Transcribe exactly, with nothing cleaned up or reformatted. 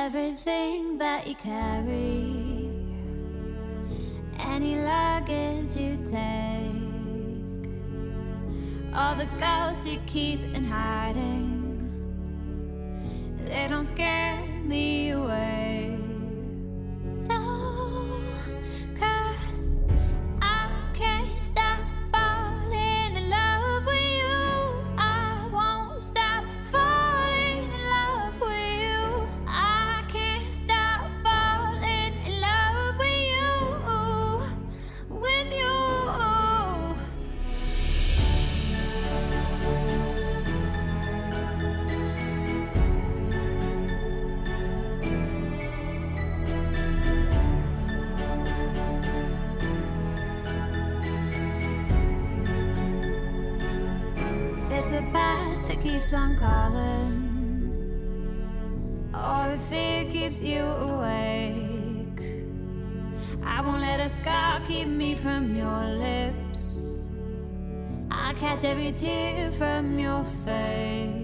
everything that you carry, any luggage you take, all the ghosts you keep in hiding, they don't scare me away. No, 'cause I can't stop falling in love with you. I won't stop falling in love with you. I can't stop falling in love with you, with you. There's a past that keeps on calling, or if fear keeps you awake. I won't let a scar keep me from your lips. I catch every tear from your face.